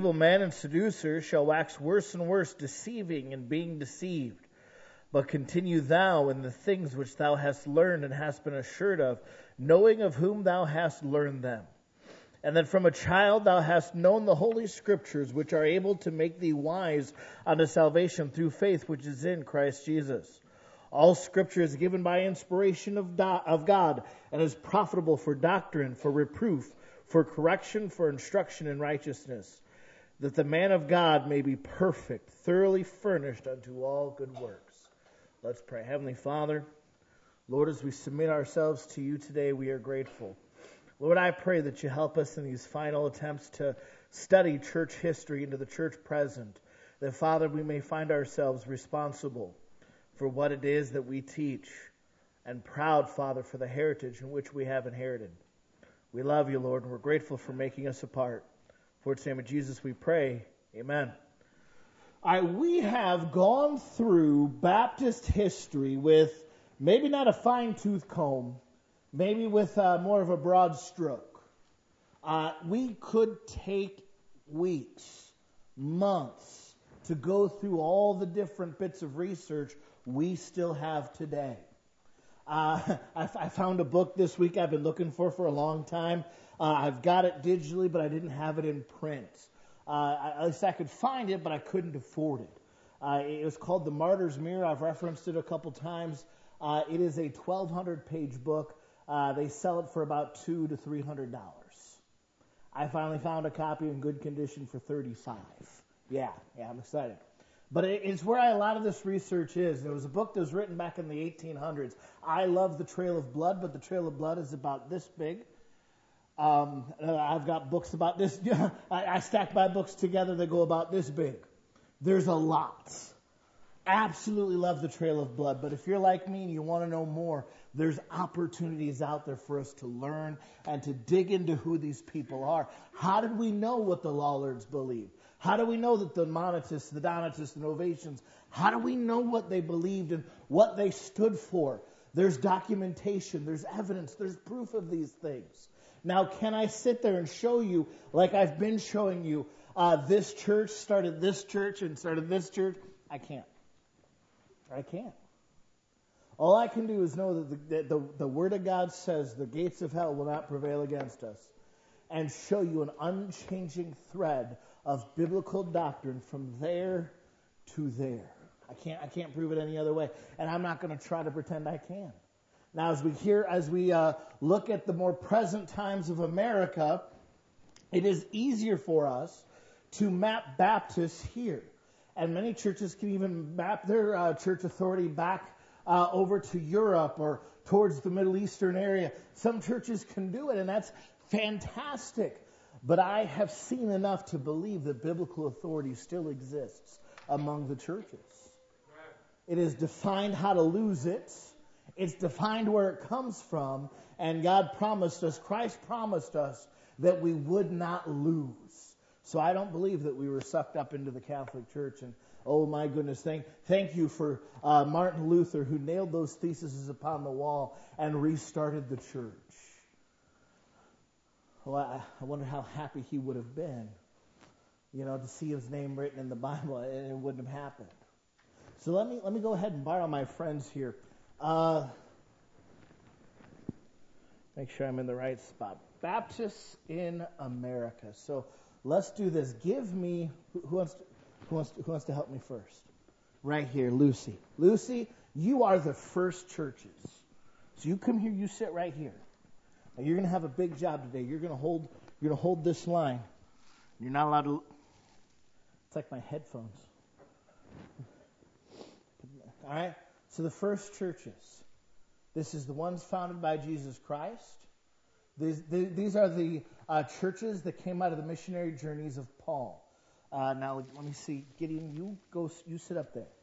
evil men and seducers shall wax worse and worse, deceiving and being deceived. But continue thou in the things which thou hast learned and hast been assured of, knowing of whom thou hast learned them. And that from a child thou hast known the holy Scriptures, which are able to make thee wise unto salvation through faith which is in Christ Jesus. All Scripture is given by inspiration of God, and is profitable for doctrine, for reproof, for correction, for instruction in righteousness, that the man of God may be perfect, thoroughly furnished unto all good works. Let's pray. Heavenly Father, Lord, as we submit ourselves to you today, we are grateful. Lord, I pray that you help us in these final attempts to study church history into the church present, that, Father, we may find ourselves responsible for what it is that we teach, and proud, Father, for the heritage in which we have inherited. We love you, Lord, and we're grateful for making us a part. For the name of Jesus we pray. Amen. We have gone through Baptist history with maybe not a fine-tooth comb, maybe with more of a broad stroke. We could take weeks, months to go through all the different bits of research we still have today. I found a book this week I've been looking for a long time. I've got it digitally, but I didn't have it in print. At least I could find it, but I couldn't afford it. It was called The Martyr's Mirror. I've referenced it a couple times. It is a 1,200-page book. They sell it for about $200 to $300. I finally found a copy in good condition for $35. Yeah, I'm excited. But it's where a lot of this research is. There was a book that was written back in the 1800s. I love The Trail of Blood, but The Trail of Blood is about this big. I've got books about this. I stack my books together. They go about this big. There's a lot. Absolutely love The Trail of Blood. But if you're like me and you want to know more, there's opportunities out there for us to learn and to dig into who these people are. How did we know what the Lollards believed? How do we know that the Monetists, the Donatists, the Novatians, how do we know what they believed and what they stood for? There's documentation, there's evidence, there's proof of these things. Now, can I sit there and show you, like I've been showing you, this church started this church and started this church? I can't. All I can do is know that the Word of God says the gates of hell will not prevail against us, and show you an unchanging thread of biblical doctrine from there to there. I can't prove it any other way, and I'm not going to try to pretend I can. Now, as we look at the more present times of America, it is easier for us to map Baptists here. And many churches can even map their church authority back over to Europe or towards the Middle Eastern area. Some churches can do it, and that's fantastic. But I have seen enough to believe that biblical authority still exists among the churches. It is defined how to lose it. It's defined where it comes from. And God promised us, Christ promised us, that we would not lose. So I don't believe that we were sucked up into the Catholic Church. And oh my goodness, thank you for Martin Luther, who nailed those theses upon the wall and restarted the church. Well, I wonder how happy he would have been, to see his name written in the Bible, and it wouldn't have happened. So let me go ahead and borrow my friends here. Make sure I'm in the right spot. Baptists in America. So let's do this. Give me who wants to help me first? Right here, Lucy. Lucy, you are the first churches. So you come here. You sit right here. Now you're going to have a big job today. You're going to hold this line. You're not allowed to. It's like my headphones. All right. So the first churches. This is the ones founded by Jesus Christ. These are the churches that came out of the missionary journeys of Paul. Now let me see, Gideon, you sit up there.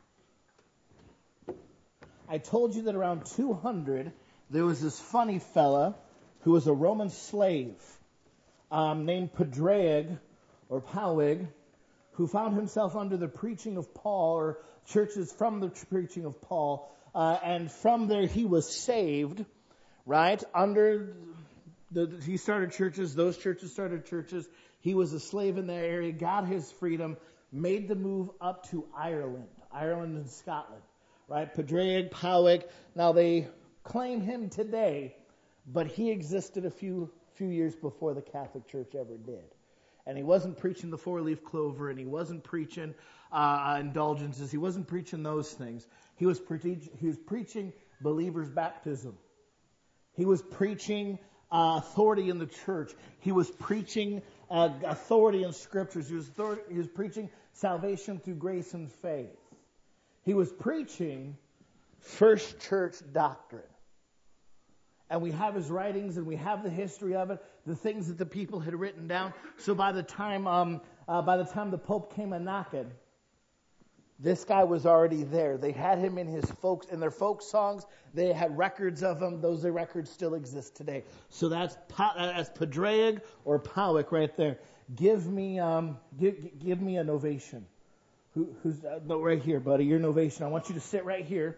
I told you that around 200 there was this funny fella who was a Roman slave named Padraig or Powig, who found himself under the preaching of Paul, or churches from the preaching of Paul, and from there he was saved, right? He started churches, those churches started churches. He was a slave in that area, got his freedom, made the move up to Ireland and Scotland, right? Padraig, Powys. Now they claim him today, but he existed a few years before the Catholic Church ever did. And he wasn't preaching the four-leaf clover, and he wasn't preaching indulgences. He wasn't preaching those things. He was preaching believers' baptism. He was preaching authority in the church. He was preaching authority in scriptures. He was preaching salvation through grace and faith. He was preaching first church doctrine. And we have his writings, and we have the history of it, the things that the people had written down. So by the time the Pope came a knocking, this guy was already there. They had him in their folk songs. They had records of him. Those records still exist today. So that's Padraig or Powys right there. Give me a novation. Who's no, right here, buddy? Your novation. I want you to sit right here.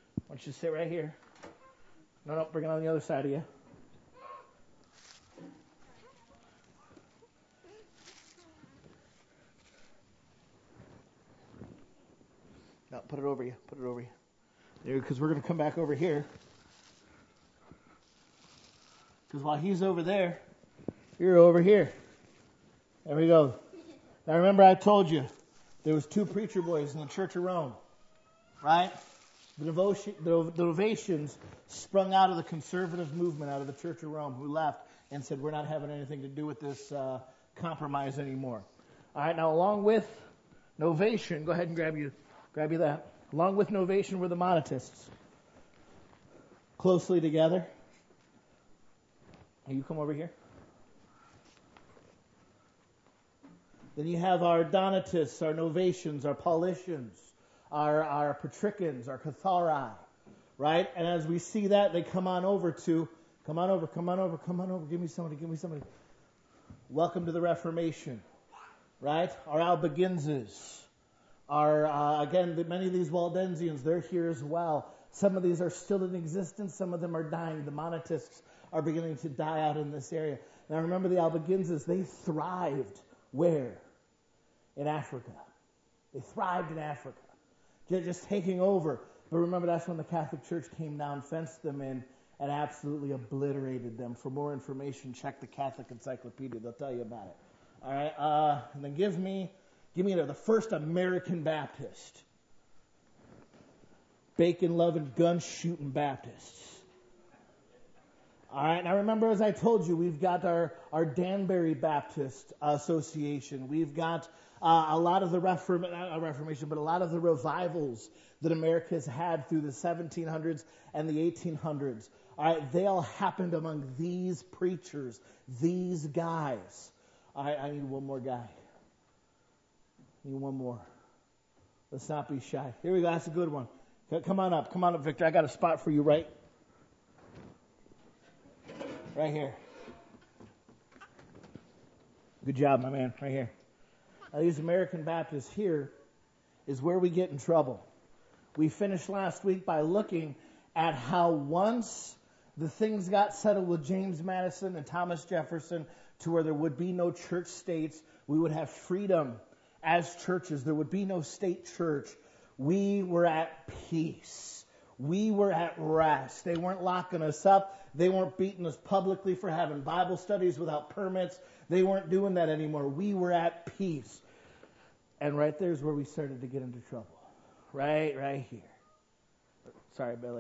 No, bring it on the other side of you. No, put it over you. There, because we're going to come back over here. Because while he's over there, you're over here. There we go. Now remember I told you, there was 2 preacher boys in the Church of Rome. Right? The Novatians sprung out of the conservative movement, out of the Church of Rome, who left and said, we're not having anything to do with this compromise anymore. All right, now along with Novatian, go ahead and grab you that. Along with Novatian were the Monatists. Closely together. You come over here. Then you have our Donatists, our Novatians, our Paulicians, our Patricians, our Cathari, right? And as we see that, they come on over, give me somebody. Welcome to the Reformation, right? Our Albigenses, many of these Waldensians, they're here as well. Some of these are still in existence, some of them are dying. The Monatists are beginning to die out in this area. Now remember the Albigenses, they thrived where? In Africa. They thrived in Africa. Just taking over. But remember, that's when the Catholic Church came down, fenced them in, and absolutely obliterated them. For more information, check the Catholic Encyclopedia. They'll tell you about it. All right. And then give me the first American Baptist. Bacon-loving, gun-shooting Baptists. All right. Now remember, as I told you, we've got our Danbury Baptist Association. We've got a lot of the Reformation, but a lot of the revivals that America has had through the 1700s and the 1800s. All right, they all happened among these preachers, these guys. All right, I need one more guy. I need one more. Let's not be shy. Here we go. That's a good one. Come on up, Victor. I got a spot for you right here. Good job, my man. Right here. Now, these American Baptists here is where we get in trouble. We finished last week by looking at how once the things got settled with James Madison and Thomas Jefferson to where there would be no church states, we would have freedom as churches. There would be no state church. We were at peace. We were at rest. They weren't locking us up. They weren't beating us publicly for having Bible studies without permits. They weren't doing that anymore. We were at peace. And right there is where we started to get into trouble. Right here. Sorry, Billy.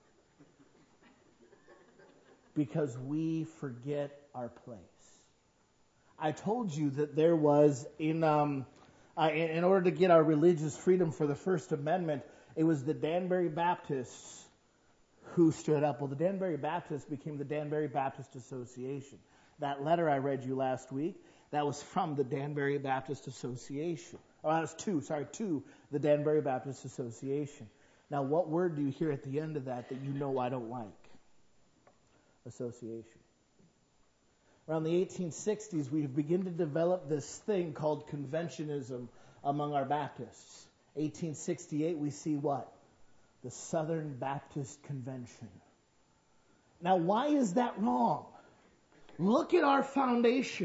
Because we forget our place. I told you that there was, in order to get our religious freedom for the First Amendment, it was the Danbury Baptists who stood up. Well, the Danbury Baptists became the Danbury Baptist Association. That letter I read you last week, that was from the Danbury Baptist Association. Oh, that was to the Danbury Baptist Association. Now, what word do you hear at the end of that you know I don't like? Association. Around the 1860s, we begin to develop this thing called conventionism among our Baptists. 1868, we see what? The Southern Baptist Convention. Now, why is that wrong? Look at our foundation.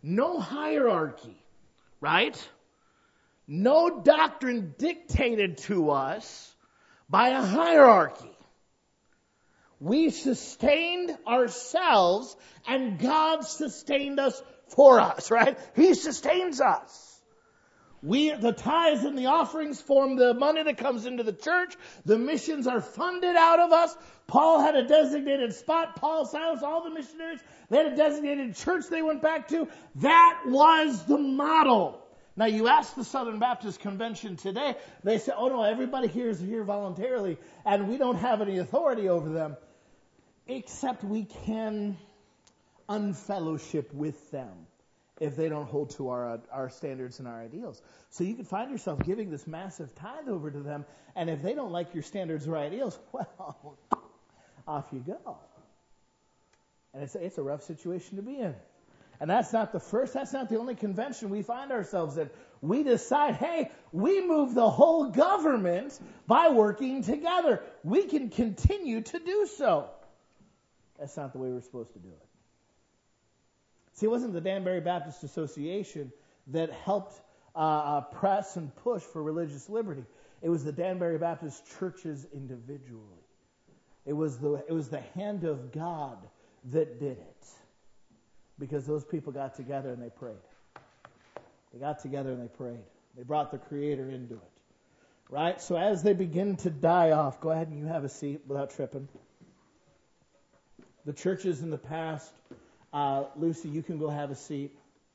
no hierarchy, right? No doctrine dictated to us by a hierarchy. We sustained ourselves and God sustained us for us, right? He sustains us. The tithes and the offerings form the money that comes into the church. The missions are funded out of us. Paul had a designated spot. Paul, Silas, all the missionaries, they had a designated church they went back to. That was the model. Now you ask the Southern Baptist Convention today, they say, oh no, everybody here is here voluntarily and we don't have any authority over them. Except we can unfellowship with them if they don't hold to our standards and our ideals. So you could find yourself giving this massive tithe over to them, and if they don't like your standards or ideals, well, off you go. And it's a rough situation to be in. And that's not the only convention we find ourselves in. We decide, hey, we move the whole government by working together. We can continue to do so. That's not the way we're supposed to do it. See, it wasn't the Danbury Baptist Association that helped press and push for religious liberty. It was the Danbury Baptist churches individually. It was the hand of God that did it. Because those people got together and they prayed. They got together and they prayed. They brought the Creator into it. Right? So as they begin to die off, go ahead and you have a seat without tripping. The churches in the past, Lucy, you can go have a seat.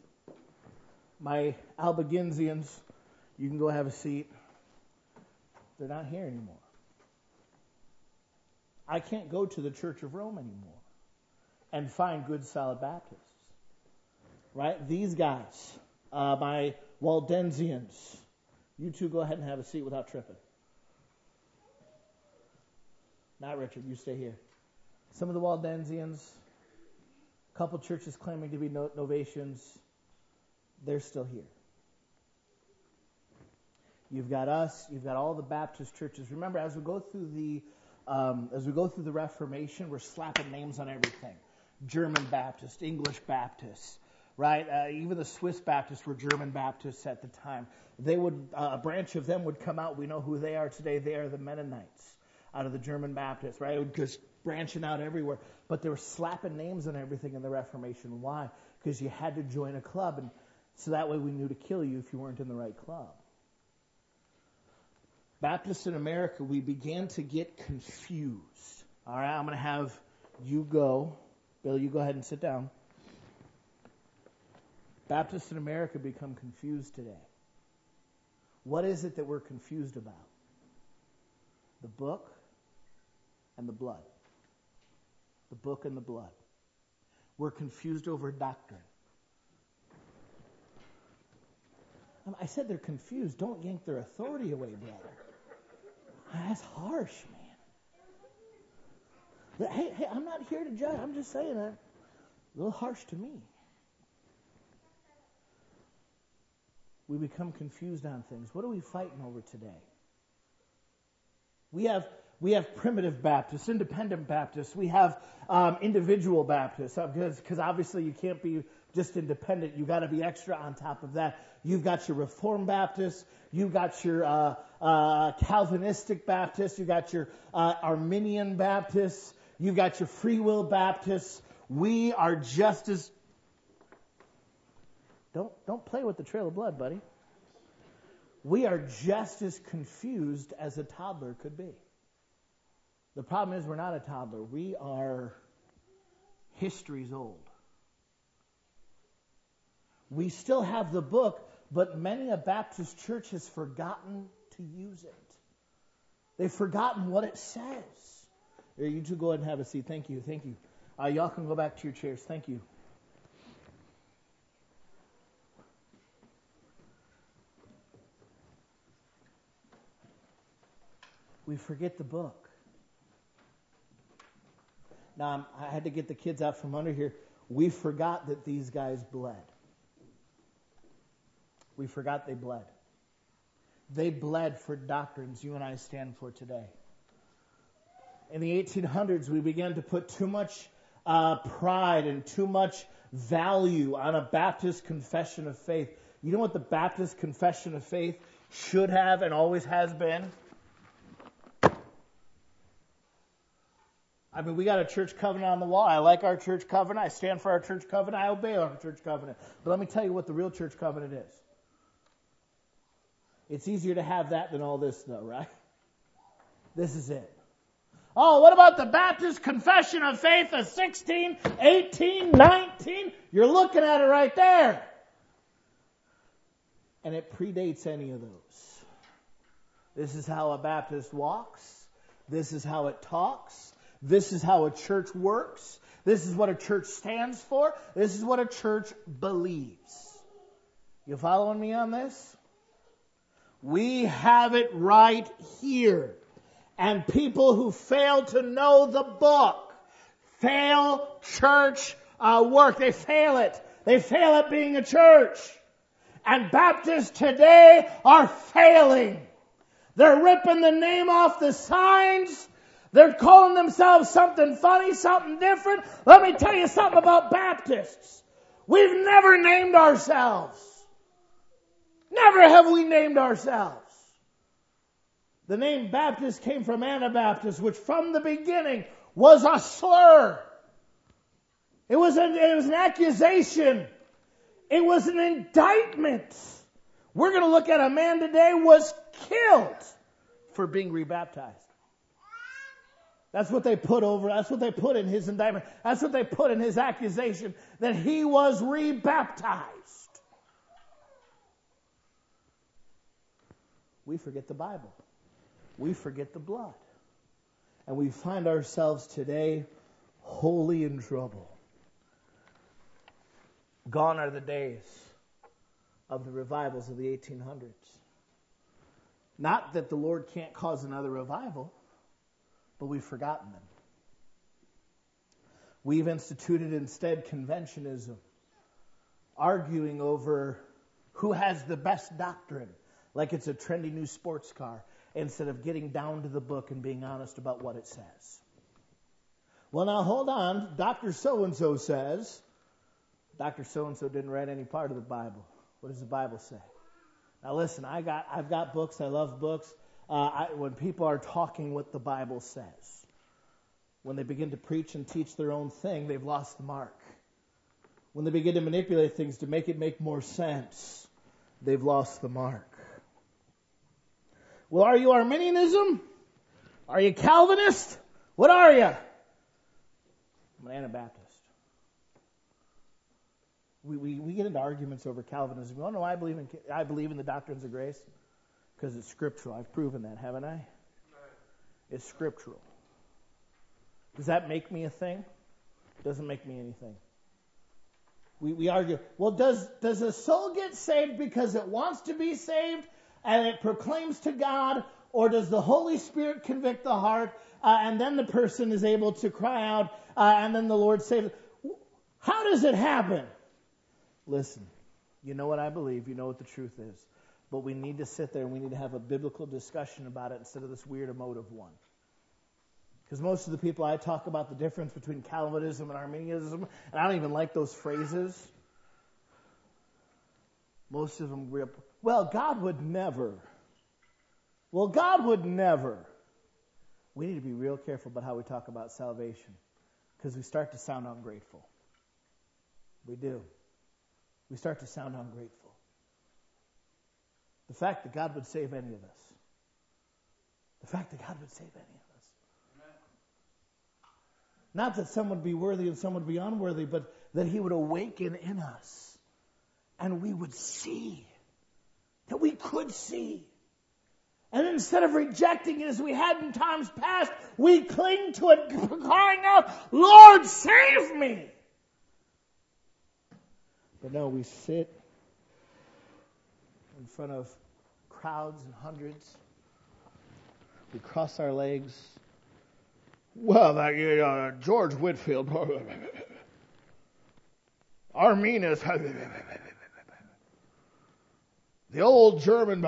My Albigensians, you can go have a seat. They're not here anymore. I can't go to the Church of Rome anymore and find good, solid Baptists. Right? These guys, my Waldensians, you two go ahead and have a seat without tripping. Not Richard, you stay here. Some of the Waldensians, a couple churches claiming to be Novatians, they're still here. You've got us, you've got all the Baptist churches. Remember, as we go through the Reformation, we're slapping names on everything. German Baptist, English Baptist, right? Even the Swiss Baptists were German Baptists at the time. A branch of them would come out. We know who they are today. They are the Mennonites out of the German Baptists, right? It would just branching out everywhere. But they were slapping names on everything in the Reformation. Why? Because you had to join a club, and so that way we knew to kill you if you weren't in the right club. Baptists in America, we began to get confused. All right, I'm going to have you go. Bill, you go ahead and sit down. Baptists in America become confused today. What is it that we're confused about? The book and the blood. The book and the blood. We're confused over doctrine. I said they're confused. Don't yank their authority away, brother. That's harsh, man. Hey, I'm not here to judge. I'm just saying that. A little harsh to me. We become confused on things. What are we fighting over today? We have primitive Baptists, independent Baptists. We have individual Baptists because obviously you can't be just independent. You got to be extra on top of that. You've got your Reformed Baptists. You've got your Calvinistic Baptists. You've got your Arminian Baptists. You've got your Free Will Baptists. We are just as... Don't play with the trail of blood, buddy. We are just as confused as a toddler could be. The problem is we're not a toddler. We are history's old. We still have the book, but many a Baptist church has forgotten to use it. They've forgotten what it says. Here, you two go ahead and have a seat. Thank you. Y'all can go back to your chairs. Thank you. We forget the book. Now, I had to get the kids out from under here. We forgot that these guys bled. We forgot they bled. They bled for doctrines you and I stand for today. In the 1800s, we began to put too much pride and too much value on a Baptist confession of faith. You know what the Baptist confession of faith should have and always has been? I mean, we got a church covenant on the wall. I like our church covenant. I stand for our church covenant. I obey our church covenant. But let me tell you what the real church covenant is. It's easier to have that than all this, though, right? This is it. Oh, what about the Baptist Confession of Faith of 16, 18, 19? You're looking at it right there. And it predates any of those. This is how a Baptist walks. This is how it talks. This is how a church works. This is what a church stands for. This is what a church believes. You following me on this? We have it right here. And people who fail to know the book fail church work. They fail it. They fail at being a church. And Baptists today are failing. They're ripping the name off the signs. They're calling themselves something funny, something different. Let me tell you something about Baptists. We've never named ourselves. Never have we named ourselves. The name Baptist came from Anabaptist, which from the beginning was a slur. It was an accusation. It was an indictment. We're going to look at a man today was killed for being rebaptized. That's what they put over. That's what they put in his indictment. That's what they put in his accusation, that he was rebaptized. We forget the Bible. We forget the blood. And we find ourselves today wholly in trouble. Gone are the days of the revivals of the 1800s. Not that the Lord can't cause another revival, but we've forgotten them. We've instituted instead conventionism, arguing over who has the best doctrine, like it's a trendy new sports car, instead of getting down to the book and being honest about what it says. Well, now hold on. Dr. So-and-so says. Dr. So-and-so didn't write any part of the Bible. What does the Bible say? Now listen, I've got books. I love books. When people are talking what the Bible says, when they begin to preach and teach their own thing, they've lost the mark. When they begin to manipulate things to make it make more sense, they've lost the mark. Well, are you Arminianism? Are you Calvinist? What are you? I'm an Anabaptist. We get into arguments over Calvinism. You want to know why I believe in the doctrines of grace? Because it's scriptural. I've proven that, haven't I? It's scriptural. Does that make me a thing? It doesn't make me anything. We argue, well, does a soul get saved because it wants to be saved and it proclaims to God, or does the Holy Spirit convict the heart and then the person is able to cry out and then the Lord saves it? How does it happen? Listen, you know what I believe. You know what the truth is. But we need to sit there and we need to have a biblical discussion about it instead of this weird emotive one. Because most of the people I talk about the difference between Calvinism and Arminianism, and I don't even like those phrases. Most of them rip, well, God would never. Well, God would never. We need to be real careful about how we talk about salvation, because we start to sound ungrateful. We do. We start to sound ungrateful. The fact that God would save any of us. The fact that God would save any of us. Amen. Not that some would be worthy and some would be unworthy, but that He would awaken in us. And we would see. That we could see. And instead of rejecting it as we had in times past, we cling to it, crying out, Lord, save me! But no, we sit in front of crowds and hundreds. We cross our legs. Well, George Whitefield, Arminius, the old German.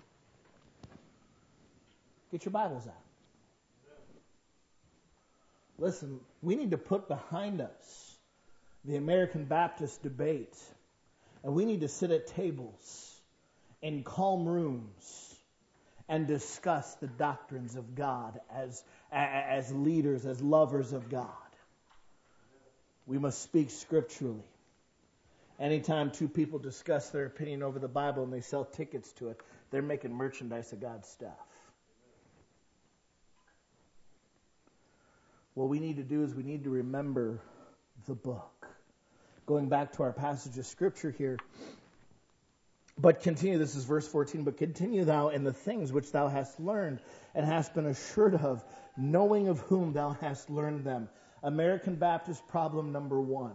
Get your Bibles out. Listen, we need to put behind us the American Baptist debate, and we need to sit at tables in calm rooms and discuss the doctrines of God as leaders, as lovers of God. We must speak scripturally. Anytime two people discuss their opinion over the Bible and they sell tickets to it, they're making merchandise of God's stuff. What we need to do is we need to remember the book. Going back to our passage of Scripture here, but continue, this is verse 14, but continue thou in the things which thou hast learned and hast been assured of, knowing of whom thou hast learned them. American Baptist problem number 1.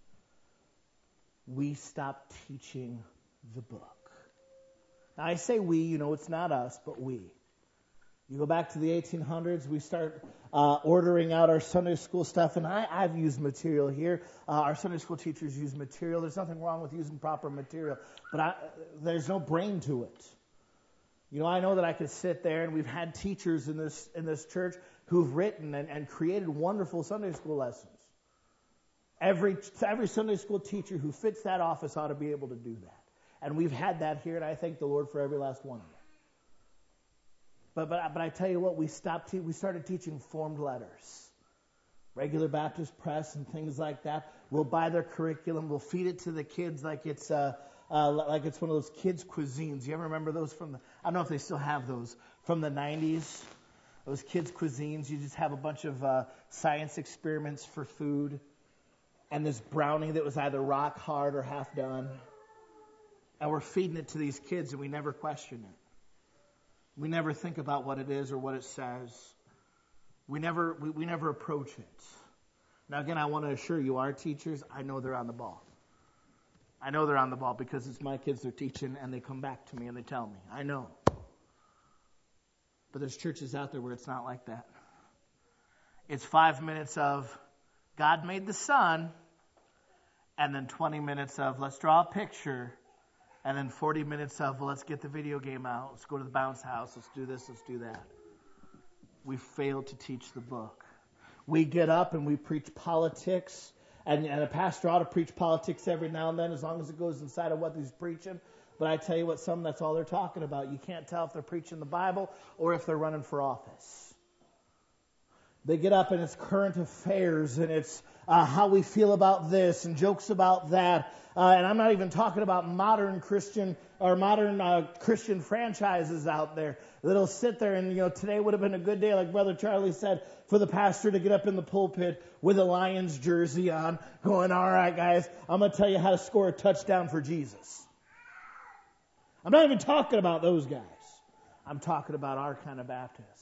We stopped teaching the book. Now I say we, it's not us, but we. You go back to the 1800s, we start ordering out our Sunday school stuff, and I've used material here. Our Sunday school teachers use material. There's nothing wrong with using proper material, but there's no brain to it. I know that I could sit there, and we've had teachers in this church who've written and created wonderful Sunday school lessons. Every Sunday school teacher who fits that office ought to be able to do that. And we've had that here, and I thank the Lord for every last one of them. But I tell you what, we started teaching formed letters. Regular Baptist Press and things like that. We'll buy their curriculum. We'll feed it to the kids like it's one of those kids' cuisines. You ever remember those I don't know if they still have those, from the 90s? Those kids' cuisines. You just have a bunch of science experiments for food. And this brownie that was either rock hard or half done. And we're feeding it to these kids and we never question it. We never think about what it is or what it says. We never approach it. Now again, I want to assure you, our teachers, I know they're on the ball. I know they're on the ball because it's my kids they're teaching and they come back to me and they tell me. I know. But there's churches out there where it's not like that. It's 5 minutes of God made the sun, and then 20 minutes of let's draw a picture, and then 40 minutes of, well, let's get the video game out, let's go to the bounce house, let's do this, let's do that. We failed to teach the book. We get up and we preach politics, and a pastor ought to preach politics every now and then as long as it goes inside of what he's preaching. But I tell you what, that's all they're talking about. You can't tell if they're preaching the Bible or if they're running for office. They get up and it's current affairs and it's how we feel about this and jokes about that. And I'm not even talking about modern Christian franchises out there that'll sit there and, today would have been a good day, like Brother Charlie said, for the pastor to get up in the pulpit with a Lions jersey on, going, all right, guys, I'm going to tell you how to score a touchdown for Jesus. I'm not even talking about those guys. I'm talking about our kind of Baptists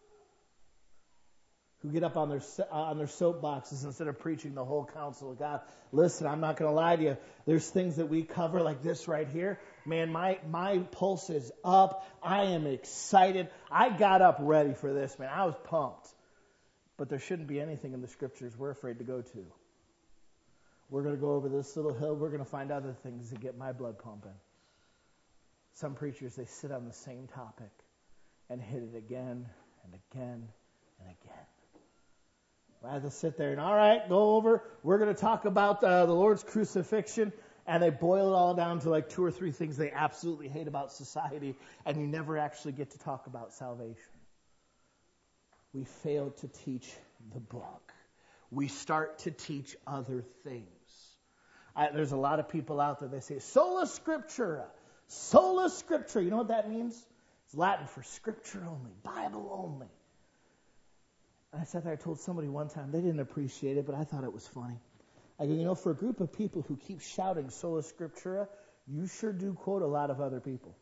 who get up on their soapboxes instead of preaching the whole counsel of God. Listen, I'm not going to lie to you. There's things that we cover like this right here. Man, my pulse is up. I am excited. I got up ready for this, man. I was pumped. But there shouldn't be anything in the Scriptures we're afraid to go to. We're going to go over this little hill. We're going to find other things that get my blood pumping. Some preachers, they sit on the same topic and hit it again and again and again. Rather than sit there and, all right, go over. We're going to talk about the Lord's crucifixion. And they boil it all down to like 2 or 3 things they absolutely hate about society. And you never actually get to talk about salvation. We fail to teach the book. We start to teach other things. There's a lot of people out there, they say, sola scriptura. Sola scriptura. You know what that means? It's Latin for scripture only, Bible only. And I sat there, I told somebody one time, they didn't appreciate it, but I thought it was funny. I go, for a group of people who keep shouting sola scriptura, you sure do quote a lot of other people.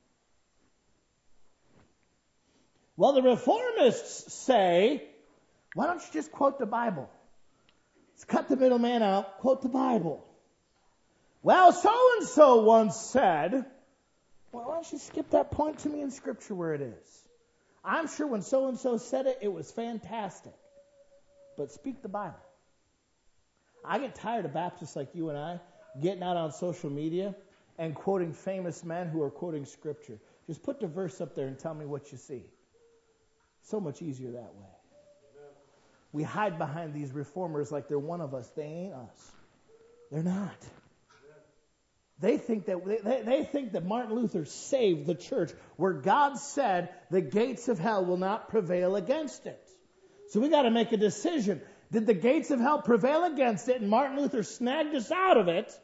Well, the reformists say, why don't you just quote the Bible? Let's cut the middleman out, quote the Bible. Well, so-and-so once said, well, why don't you skip that point to me in Scripture where it is? I'm sure when so-and-so said it, it was fantastic. But speak the Bible. I get tired of Baptists like you and I getting out on social media and quoting famous men who are quoting Scripture. Just put the verse up there and tell me what you see. So much easier that way. We hide behind these reformers like they're one of us. They ain't us. They're not. They think that Martin Luther saved the church, where God said the gates of hell will not prevail against it. So we got to make a decision. Did the gates of hell prevail against it and Martin Luther snagged us out of it?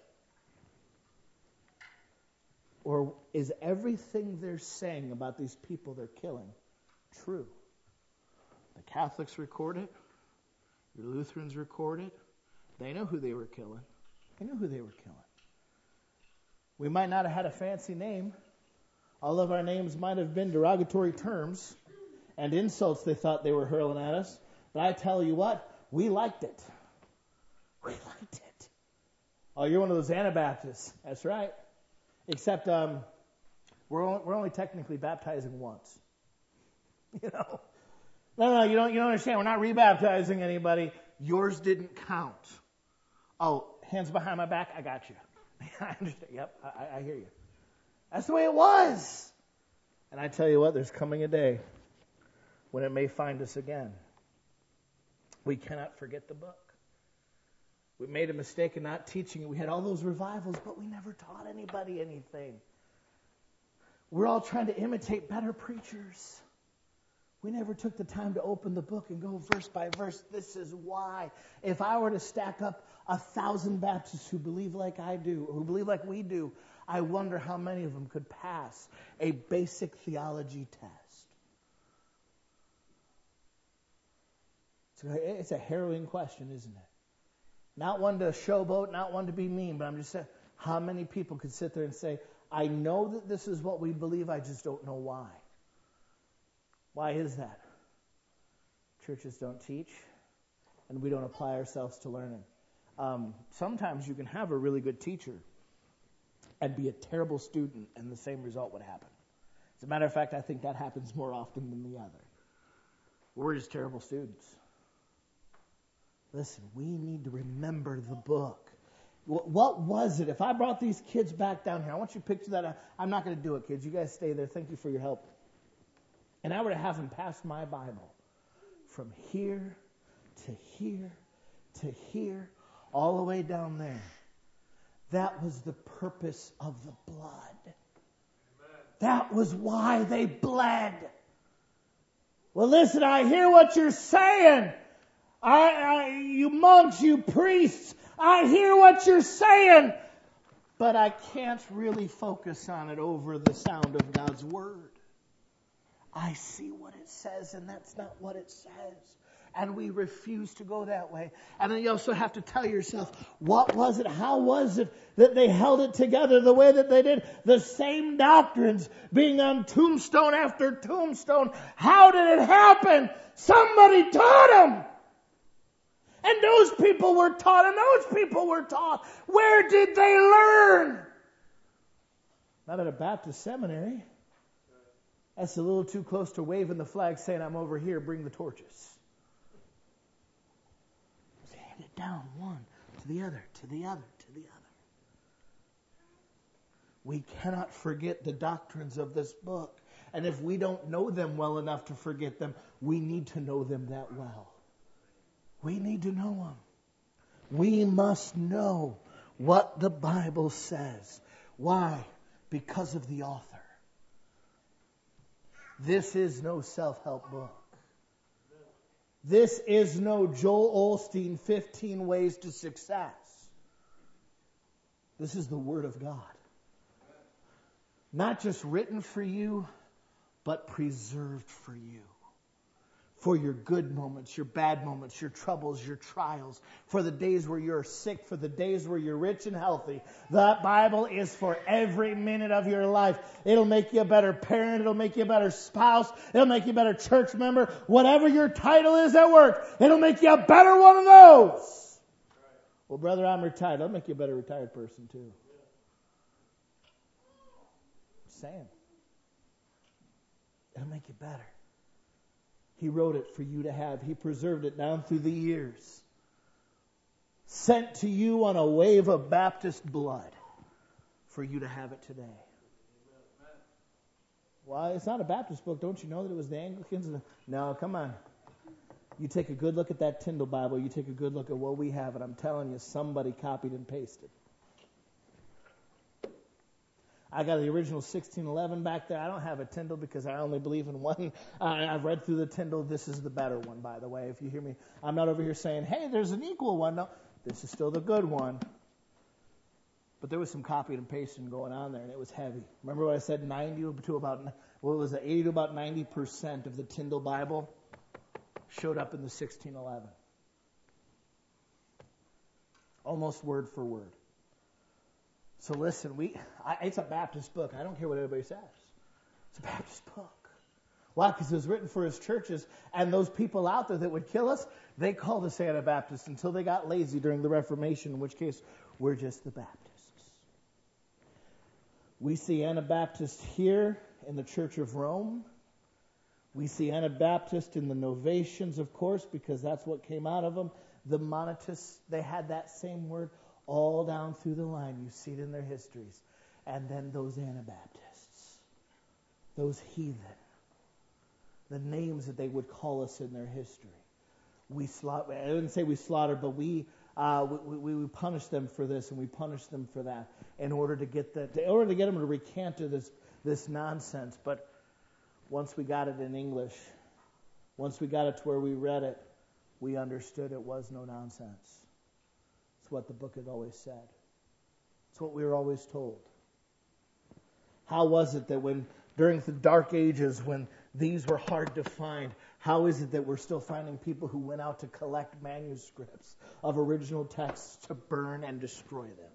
Or is everything they're saying about these people they're killing true? The Catholics record it. The Lutherans record it. They know who they were killing. They know who they were killing. We might not have had a fancy name. All of our names might have been derogatory terms and insults they thought they were hurling at us. But I tell you what, we liked it. We liked it. Oh, you're one of those Anabaptists. That's right. Except we're only technically baptizing once. You know? No, you don't understand. We're not rebaptizing anybody. Yours didn't count. Oh, hands behind my back, I got you. I understand. Yep, I hear you. That's the way it was. And I tell you what, there's coming a day when it may find us again. We cannot forget the book. We made a mistake in not teaching it. We had all those revivals, but we never taught anybody anything. We're all trying to imitate better preachers. We never took the time to open the book and go verse by verse. This is why. If I were to stack up 1,000 Baptists who believe like I do, or who believe like we do, I wonder how many of them could pass a basic theology test. It's a harrowing question, isn't it? Not one to showboat, not one to be mean, but I'm just saying, how many people could sit there and say, I know that this is what we believe, I just don't know why. Why is that? Churches don't teach, and we don't apply ourselves to learning. Sometimes you can have a really good teacher and be a terrible student, and the same result would happen. As a matter of fact, I think that happens more often than the other. We're just terrible students. Listen, we need to remember the book. What was it? If I brought these kids back down here, I want you to picture that. I'm not going to do it, kids. You guys stay there. Thank you for your help. And I were to have them pass my Bible from here to here to here, all the way down there. That was the purpose of the blood. Amen. That was why they bled. Well, listen, I hear what you're saying. You monks, you priests, I hear what you're saying. But I can't really focus on it over the sound of God's Word. I see what it says, and that's not what it says. And we refuse to go that way. And then you also have to tell yourself, what was it? How was it that they held it together the way that they did? The same doctrines being on tombstone after tombstone. How did it happen? Somebody taught them. And those people were taught, and those people were taught. Where did they learn? Not at a Baptist seminary. That's a little too close to waving the flag saying, I'm over here, bring the torches. Hand it down, one to the other, to the other, to the other. We cannot forget the doctrines of this book. And if we don't know them well enough to forget them, we need to know them that well. We need to know them. We must know what the Bible says. Why? Because of the author. This is no self-help book. This is no Joel Osteen 15 Ways to Success. This is the Word of God. Not just written for you, but preserved for you. For your good moments, your bad moments, your troubles, your trials. For the days where you're sick, for the days where you're rich and healthy. The Bible is for every minute of your life. It'll make you a better parent. It'll make you a better spouse. It'll make you a better church member. Whatever your title is at work, it'll make you a better one of those. Well, brother, I'm retired. It'll make you a better retired person too. I'm saying. It'll make you better. He wrote it for you to have. He preserved it down through the years. Sent to you on a wave of Baptist blood for you to have it today. Well, it's not a Baptist book. Don't you know that it was the Anglicans? No, come on. You take a good look at that Tyndale Bible, you take a good look at what we have, and I'm telling you, somebody copied and pasted. I got the original 1611 back there. I don't have a Tyndale because I only believe in one. I've read through the Tyndale. This is the better one, by the way. If you hear me, I'm not over here saying, hey, there's an equal one. No, this is still the good one. But there was some copying and pasting going on there, and it was heavy. Remember what I said, 80 to about 90% of the Tyndale Bible showed up in the 1611. Almost word for word. So listen, it's a Baptist book. I don't care what anybody says. It's a Baptist book. Why? Because it was written for his churches, and those people out there that would kill us, they called us Anabaptists until they got lazy during the Reformation, in which case we're just the Baptists. We see Anabaptists here in the Church of Rome. We see Anabaptists in the Novatians, of course, because that's what came out of them. The Monetists, they had that same word all down through the line. You see it in their histories. And then those Anabaptists, those heathen, the names that they would call us in their history. I didn't say we slaughtered, but we punished them for this and we punished them for that in order to get them to recant to this nonsense. But once we got it in English, once we got it to where we read it, we understood it was no nonsense. It's what the book had always said. It's what we were always told. How was it that during the Dark Ages, when these were hard to find, how is it that we're still finding people who went out to collect manuscripts of original texts to burn and destroy them?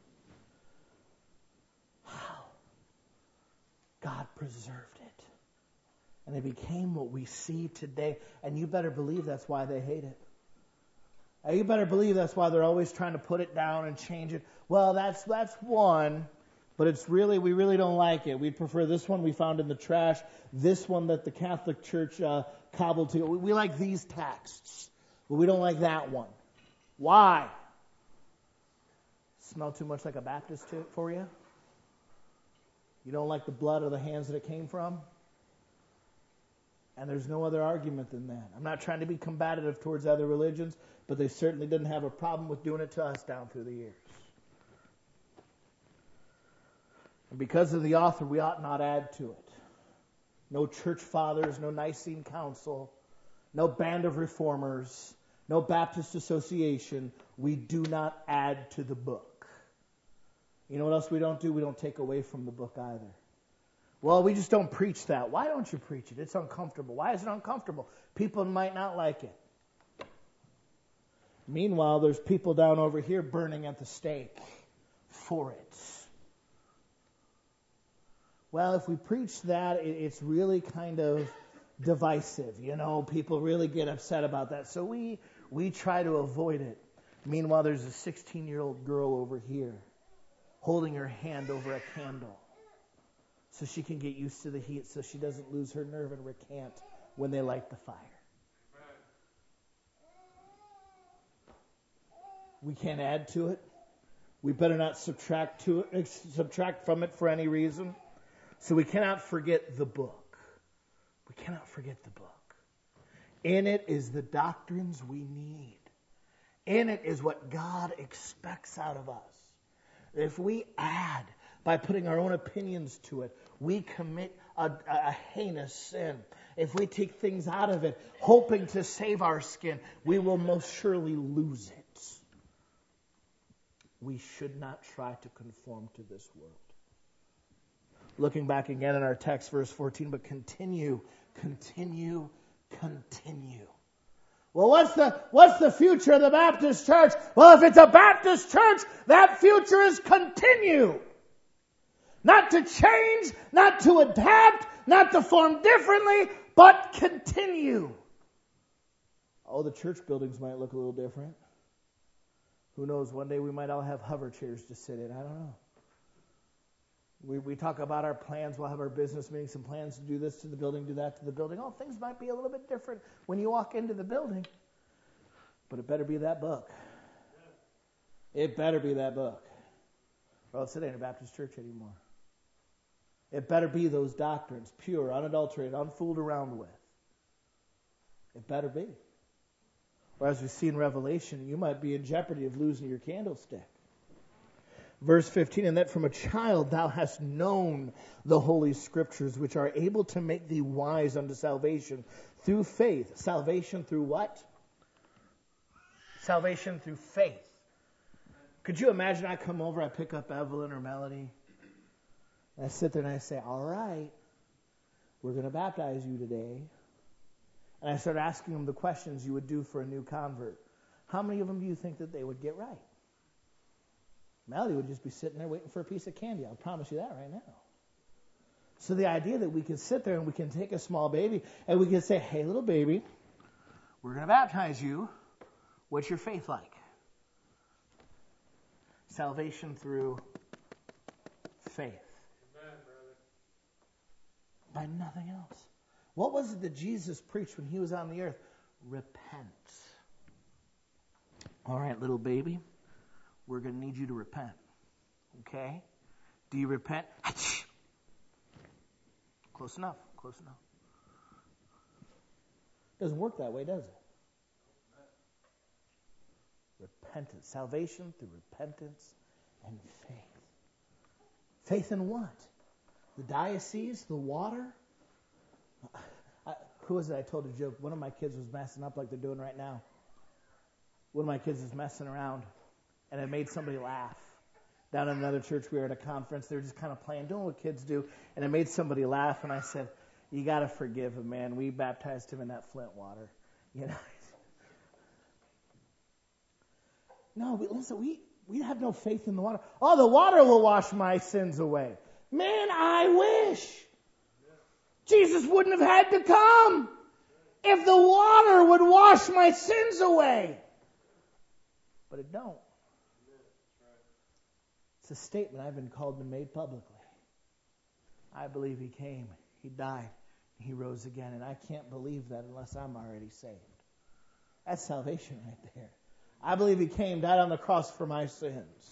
How? God preserved it. And it became what we see today. And you better believe that's why they hate it. You better believe that's why they're always trying to put it down and change it. Well, that's one, but we really don't like it. We'd prefer this one we found in the trash, this one that the Catholic Church cobbled together. We like these texts, but we don't like that one. Why? Smell too much like a Baptist for you? You don't like the blood or the hands that it came from? And there's no other argument than that. I'm not trying to be combative towards other religions, but they certainly didn't have a problem with doing it to us down through the years. And because of the author, we ought not add to it. No church fathers, no Nicene Council, no band of reformers, no Baptist Association. We do not add to the book. You know what else we don't do? We don't take away from the book either. Well, we just don't preach that. Why don't you preach it? It's uncomfortable. Why is it uncomfortable? People might not like it. Meanwhile, there's people down over here burning at the stake for it. Well, if we preach that, it's really kind of divisive. People really get upset about that. So we try to avoid it. Meanwhile, there's a 16-year-old girl over here holding her hand over a candle so she can get used to the heat, so she doesn't lose her nerve and recant when they light the fire. We can't add to it. We better not subtract from it for any reason. So we cannot forget the book. We cannot forget the book. In it is the doctrines we need. In it is what God expects out of us. If we add by putting our own opinions to it, we commit a heinous sin. If we take things out of it, hoping to save our skin, we will most surely lose it. We should not try to conform to this world. Looking back again in our text, verse 14, but continue. Well, what's the future of the Baptist church? Well, if it's a Baptist church, that future is continue. Not to change, not to adapt, not to form differently, but continue. Oh, the church buildings might look a little different. Who knows, one day we might all have hover chairs to sit in. I don't know. We talk about our plans. We'll have our business meetings, some plans to do this to the building, do that to the building. Oh, things might be a little bit different when you walk into the building. But it better be that book. It better be that book. Or else it ain't a Baptist church anymore. It better be those doctrines, pure, unadulterated, unfooled around with. It better be. Or as we see in Revelation, you might be in jeopardy of losing your candlestick. Verse 15, and that from a child thou hast known the Holy Scriptures, which are able to make thee wise unto salvation through faith. Salvation through what? Salvation through faith. Could you imagine I come over, I pick up Evelyn or Melody, and I sit there and I say, all right, we're going to baptize you today. And I start asking them the questions you would do for a new convert. How many of them do you think that they would get right? Melody would just be sitting there waiting for a piece of candy. I'll promise you that right now. So the idea that we can sit there and we can take a small baby and we can say, hey, little baby, we're going to baptize you. What's your faith like? Salvation through faith. Amen, brother. By nothing else. What was it that Jesus preached when he was on the earth? Repent. All right, little baby, we're going to need you to repent. Okay? Do you repent? Close enough. Close enough. Doesn't work that way, does it? Repentance. Salvation through repentance and faith. Faith in what? The diocese? The water? Who was it I told a joke? One of my kids was messing up like they're doing right now. One of my kids was messing around, and it made somebody laugh. Down in another church, we were at a conference. They were just kind of playing, doing what kids do, and it made somebody laugh, and I said, you got to forgive him, man. We baptized him in that Flint water. You know? No, listen, we have no faith in the water. Oh, the water will wash my sins away. Man, I wish Jesus wouldn't have had to come if the water would wash my sins away. But it don't. It's a statement I've been called and made publicly. I believe he came, he died, he rose again, and I can't believe that unless I'm already saved. That's salvation right there. I believe he came, died on the cross for my sins.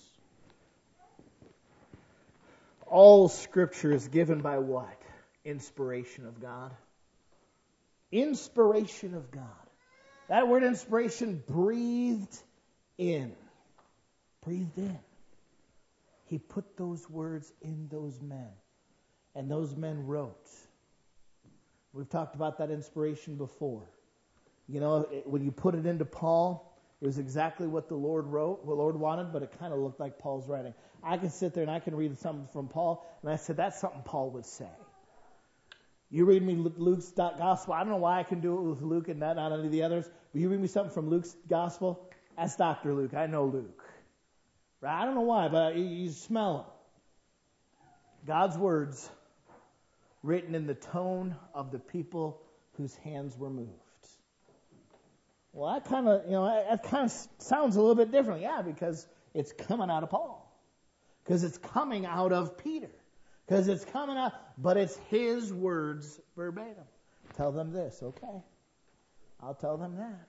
All Scripture is given by what? Inspiration of God. Inspiration of God. That word inspiration, breathed in. Breathed in. He put those words in those men. And those men wrote. We've talked about that inspiration before. You know, when you put it into Paul, it was exactly what the Lord wrote, what the Lord wanted, but it kind of looked like Paul's writing. I can sit there and I can read something from Paul, and I said, that's something Paul would say. You read me Luke's gospel. I don't know why I can do it with Luke and not any of the others, but you read me something from Luke's gospel, that's Dr. Luke. I know Luke. Right? I don't know why, but you smell him. God's words written in the tone of the people whose hands were moved. Well, that kind of sounds a little bit different. Yeah, because it's coming out of Paul. Because it's coming out of Peter. Because it's coming out, but it's his words verbatim. Tell them this, okay? I'll tell them that.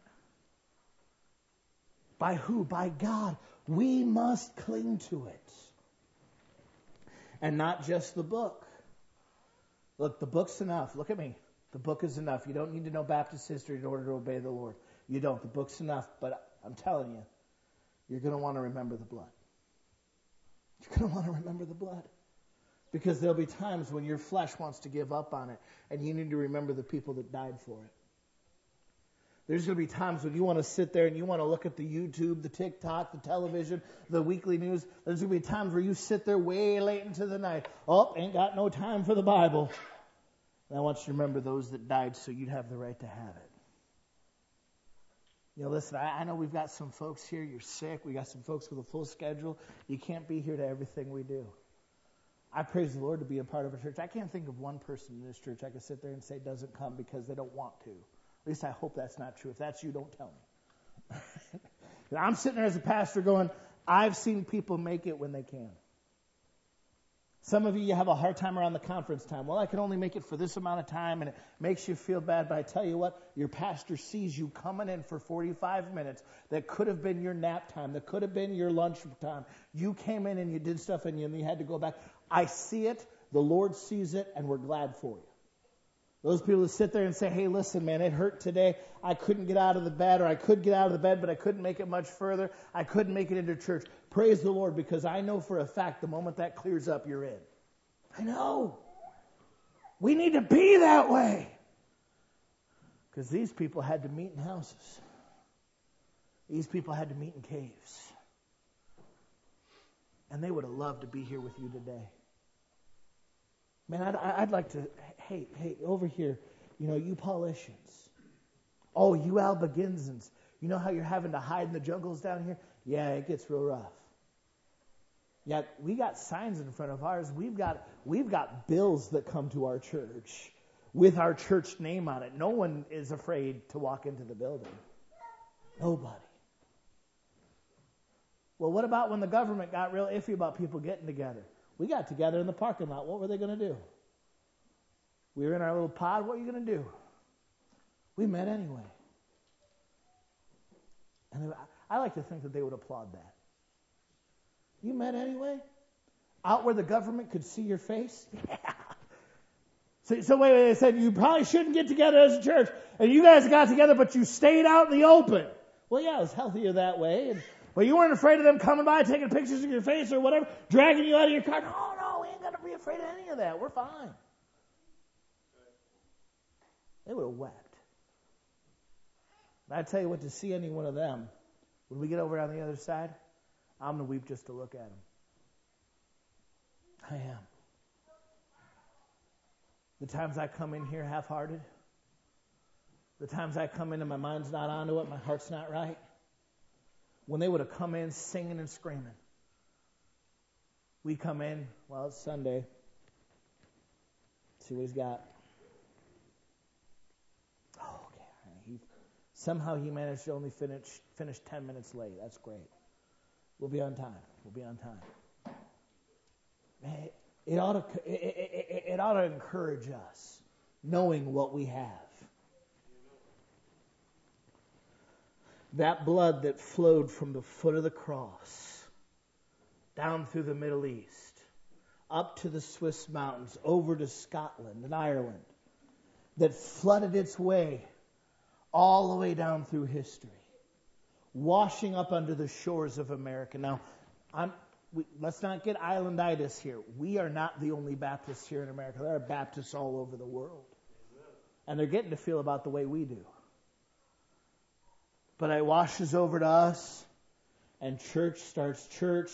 By who? By God. We must cling to it. And not just the book. Look, the book's enough. Look at me. The book is enough. You don't need to know Baptist history in order to obey the Lord. You don't. The book's enough. But I'm telling you, you're going to want to remember the blood. You're going to want to remember the blood. Because there'll be times when your flesh wants to give up on it, and you need to remember the people that died for it. There's going to be times when you want to sit there and you want to look at the YouTube, the TikTok, the television, the weekly news. There's going to be times where you sit there way late into the night. Oh, ain't got no time for the Bible. And I want you to remember those that died so you'd have the right to have it. You know, listen, I know we've got some folks here. You're sick. We got some folks with a full schedule. You can't be here to everything we do. I praise the Lord to be a part of a church. I can't think of one person in this church I can sit there and say doesn't come because they don't want to. At least I hope that's not true. If that's you, don't tell me. I'm sitting there as a pastor going, I've seen people make it when they can. Some of you have a hard time around the conference time. Well, I can only make it for this amount of time, and it makes you feel bad. But I tell you what, your pastor sees you coming in for 45 minutes. That could have been your nap time. That could have been your lunch time. You came in and you did stuff, and you had to go back. I see it. The Lord sees it, and we're glad for you. Those people who sit there and say, hey, listen, man, it hurt today. I couldn't get out of the bed, or I could get out of the bed, but I couldn't make it much further. I couldn't make it into church. Praise the Lord, because I know for a fact the moment that clears up, you're in. I know. We need to be that way. Because these people had to meet in houses. These people had to meet in caves. And they would have loved to be here with you today. Man, I'd like to, hey, over here, you Paulicians. Oh, you Albigensians. You know how you're having to hide in the jungles down here? Yeah, it gets real rough. Yeah, we got signs in front of ours. We've got bills that come to our church with our church name on it. No one is afraid to walk into the building. Nobody. Well, what about when the government got real iffy about people getting together? We got together in the parking lot. What were they going to do? We were in our little pod. What are you going to do? We met anyway. And I like to think that they would applaud that. You met anyway? Out where the government could see your face? Yeah. So wait, they said you probably shouldn't get together as a church. And you guys got together, but you stayed out in the open. Well, yeah, it was healthier that way. But you weren't afraid of them coming by, taking pictures of your face or whatever, dragging you out of your car. No, we ain't got to be afraid of any of that. We're fine. They would have wept. And I tell you what, to see any one of them, when we get over on the other side, I'm going to weep just to look at them. I am. The times I come in here half-hearted, the times I come in and my mind's not onto it, my heart's not right, when they would have come in singing and screaming. We come in, well, it's Sunday. See what he's got. Oh, okay. Somehow he managed to only finish 10 minutes late. That's great. We'll be on time. Man, it ought to encourage us, knowing what we have. That blood that flowed from the foot of the cross, down through the Middle East, up to the Swiss mountains, over to Scotland and Ireland, that flooded its way all the way down through history, washing up under the shores of America. Now, let's not get islanditis here. We are not the only Baptists here in America. There are Baptists all over the world. And they're getting to feel about the way we do. But it washes over to us, and church starts church,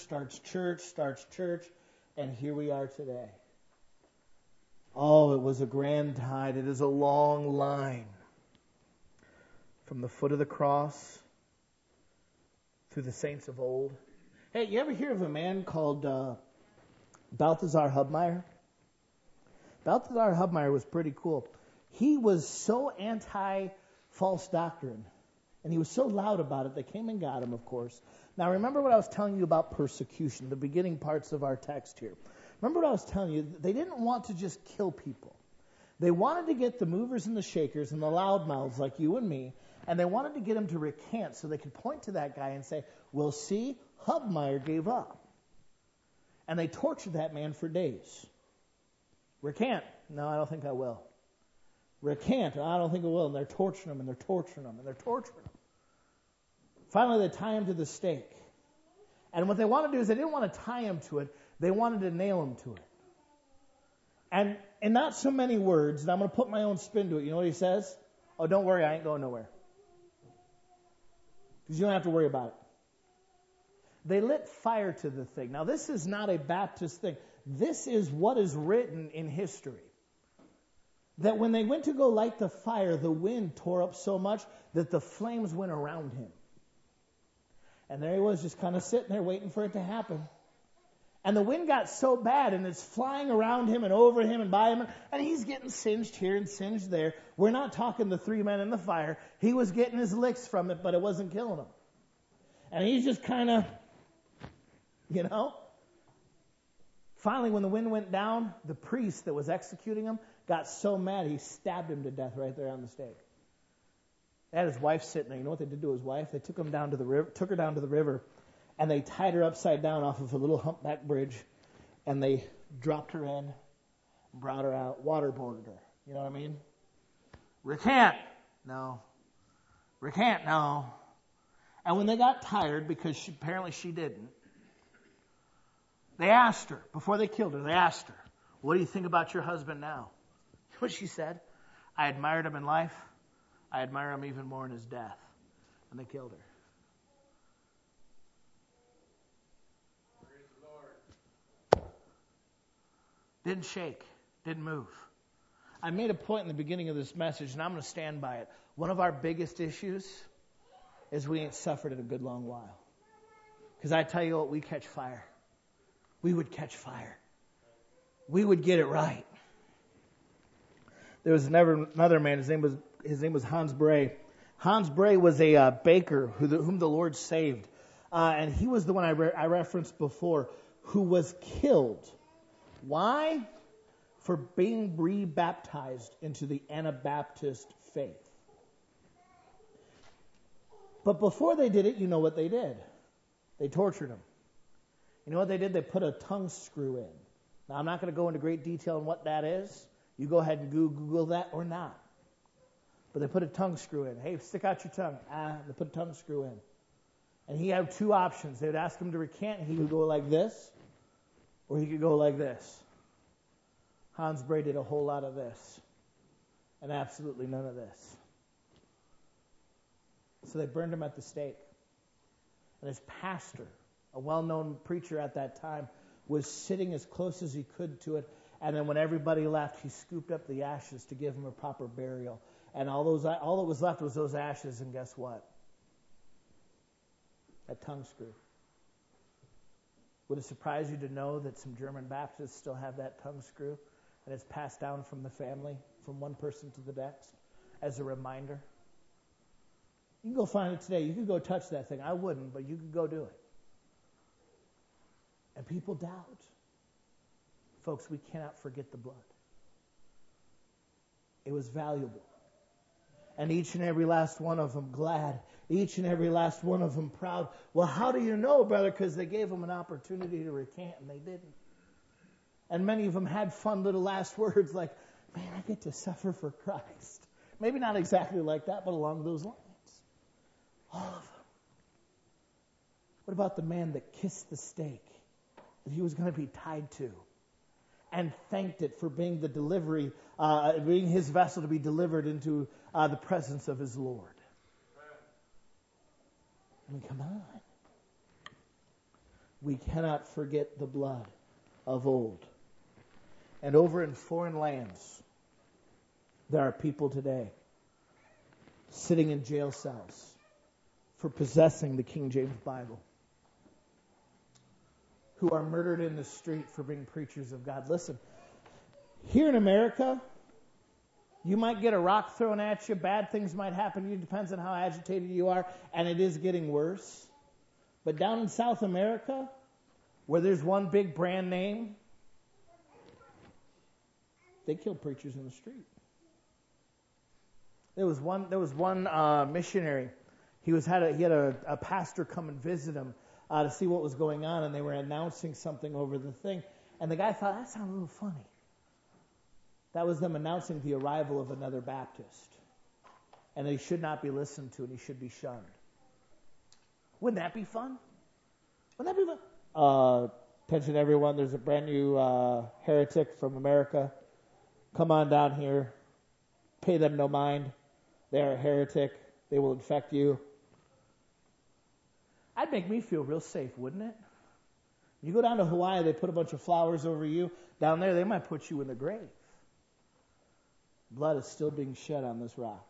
and here we are today. Oh, it was a grand tide. It is a long line from the foot of the cross through the saints of old. Hey, you ever hear of a man called Balthasar Hubmaier? Balthasar Hubmaier was pretty cool. He was so anti-false doctrine, and he was so loud about it, they came and got him, of course. Now, remember what I was telling you about persecution, the beginning parts of our text here. Remember what I was telling you? They didn't want to just kill people. They wanted to get the movers and the shakers and the loudmouths like you and me, and they wanted to get them to recant so they could point to that guy and say, well, see, Hubmaier gave up. And they tortured that man for days. Recant. No, I don't think I will. Recant. I don't think I will. And they're torturing him, and they're torturing him, and they're torturing him. Finally, they tie him to the stake. And what they want to do is they didn't want to tie him to it. They wanted to nail him to it. And in not so many words, and I'm going to put my own spin to it. You know what he says? Oh, don't worry, I ain't going nowhere. Because you don't have to worry about it. They lit fire to the thing. Now, this is not a Baptist thing. This is what is written in history. That when they went to go light the fire, the wind tore up so much that the flames went around him. And there he was, just kind of sitting there waiting for it to happen. And the wind got so bad, and it's flying around him and over him and by him, and he's getting singed here and singed there. We're not talking the 3 men in the fire. He was getting his licks from it, but it wasn't killing him. And he's just kind of, Finally, when the wind went down, the priest that was executing him got so mad he stabbed him to death right there on the stake. They had his wife sitting there. You know what they did to his wife? They took her down to the river, and they tied her upside down off of a little humpback bridge, and they dropped her in, brought her out, waterboarded her. You know what I mean? Recant. No. Recant. No. And when they got tired, because apparently she didn't, they asked her, before they killed her, they asked her, what do you think about your husband now? What she said? I admired him in life. I admire him even more in his death. And they killed her. Praise the Lord. Didn't shake. Didn't move. I made a point in the beginning of this message, and I'm going to stand by it. One of our biggest issues is we ain't suffered in a good long while. Because I tell you what, we catch fire. We would catch fire. We would get it right. There was another man, his name was Hans Bray. Hans Bray was a baker whom the Lord saved. And he was the one I referenced before, who was killed. Why? For being re-baptized into the Anabaptist faith. But before they did it, you know what they did. They tortured him. You know what they did? They put a tongue screw in. Now, I'm not going to go into great detail on what that is. You go ahead and Google that or not. But they put a tongue screw in. Hey, stick out your tongue. They put a tongue screw in. And he had two options. They would ask him to recant, and he would go like this, or he could go like this. Hans Bray did a whole lot of this, and absolutely none of this. So they burned him at the stake. And his pastor, a well-known preacher at that time, was sitting as close as he could to it. And then when everybody left, he scooped up the ashes to give him a proper burial. And all that was left was those ashes, and guess what? A tongue screw. Would it surprise you to know that some German Baptists still have that tongue screw? And it's passed down from the family, from one person to the next, as a reminder. You can go find it today. You can go touch that thing. I wouldn't, but you could go do it. And people doubt. Folks, we cannot forget the blood. It was valuable. And each and every last one of them glad. Each and every last one of them proud. Well, how do you know, brother? Because they gave them an opportunity to recant, and they didn't. And many of them had fun little last words like, man, I get to suffer for Christ. Maybe not exactly like that, but along those lines. All of them. What about the man that kissed the stake that he was going to be tied to and thanked it for being the delivery, being his vessel to be delivered into the presence of his Lord? I mean, come on. We cannot forget the blood of old. And over in foreign lands, there are people today sitting in jail cells for possessing the King James Bible, who are murdered in the street for being preachers of God. Listen, here in America, you might get a rock thrown at you, bad things might happen to you, depends on how agitated you are, and it is getting worse. But down in South America, where there's one big brand name, they kill preachers in the street. There was one missionary. He had a pastor come and visit him to see what was going on, and they were announcing something over the thing. And the guy thought, that sounded a little funny. That was them announcing the arrival of another Baptist. And he should not be listened to, and he should be shunned. Wouldn't that be fun? Wouldn't that be fun? Attention everyone, there's a brand new heretic from America. Come on down here. Pay them no mind. They're a heretic. They will infect you. That'd make me feel real safe, wouldn't it? You go down to Hawaii, they put a bunch of flowers over you. Down there, they might put you in the grave. Blood is still being shed on this rock.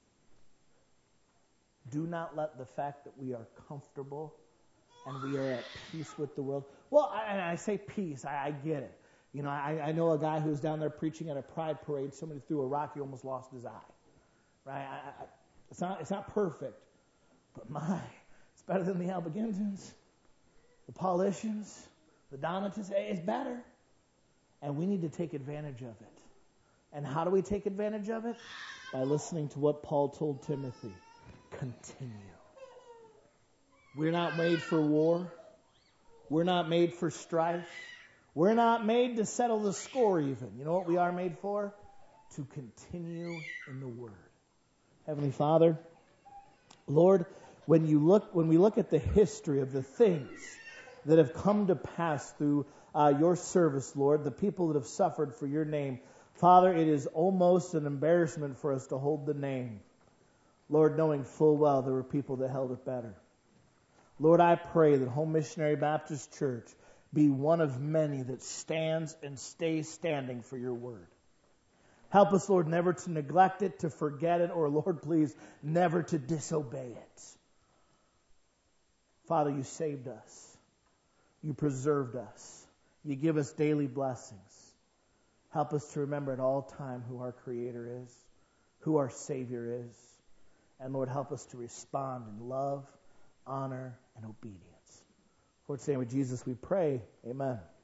Do not let the fact that we are comfortable and we are at peace with the world. Well, I say peace. I get it. You know, I know a guy who was down there preaching at a pride parade. Somebody threw a rock. He almost lost his eye. Right? It's not perfect. But my, it's better than the Albigensians, the Paulicians, the Donatists. It's better. And we need to take advantage of it. And how do we take advantage of it? By listening to what Paul told Timothy. Continue. We're not made for war. We're not made for strife. We're not made to settle the score even. You know what we are made for? to continue in the Word. Heavenly Father, Lord, when we look at the history of the things that have come to pass through your service, Lord, the people that have suffered for your name, Father, it is almost an embarrassment for us to hold the name. Lord, knowing full well there were people that held it better. Lord, I pray that Home Missionary Baptist Church be one of many that stands and stays standing for your word. Help us, Lord, never to neglect it, to forget it, or, Lord, please, never to disobey it. Father, you saved us. You preserved us. You give us daily blessings. Help us to remember at all time who our Creator is, who our Savior is. And, Lord, help us to respond in love, honor, and obedience. For it's the name of Jesus we pray. Amen.